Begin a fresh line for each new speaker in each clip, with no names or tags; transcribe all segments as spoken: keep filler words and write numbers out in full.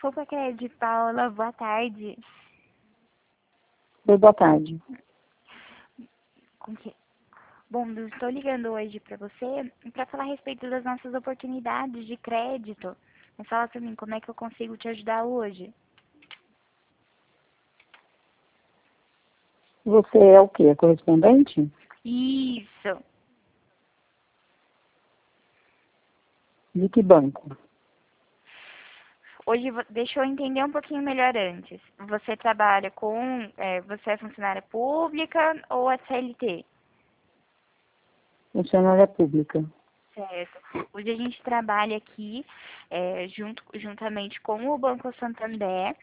Desculpa, Cred, Paula, boa tarde.
Oi, boa tarde.
Com que... Bom, eu estou ligando hoje para você para falar a respeito das nossas oportunidades de crédito. Mas fala para mim, como é que eu consigo te ajudar hoje?
Você é o quê? Correspondente?
Isso.
De que banco?
Hoje, vo- deixa eu entender um pouquinho melhor antes. Você trabalha com... é, você é funcionária pública ou é C L T?
Funcionária pública.
Certo. Hoje a gente trabalha aqui é, junto, juntamente com o Banco Santander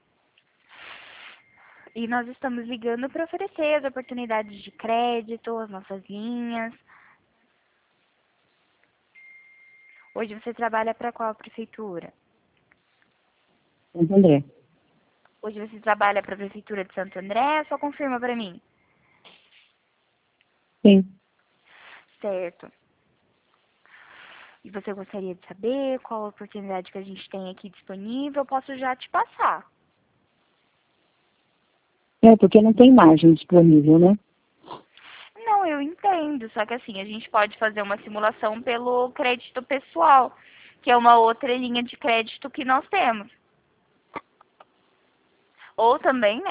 e nós estamos ligando para oferecer as oportunidades de crédito, as nossas linhas. Hoje você trabalha para qual prefeitura?
Santo André.
Hoje você trabalha para a Prefeitura de Santo André? Só confirma para mim.
Sim.
Certo. E você gostaria de saber qual a oportunidade que a gente tem aqui disponível? Eu posso já te passar.
É, porque não tem margem disponível, né?
Não, eu entendo. Só que assim, a gente pode fazer uma simulação pelo crédito pessoal, que é uma outra linha de crédito que nós temos. Ou também, né,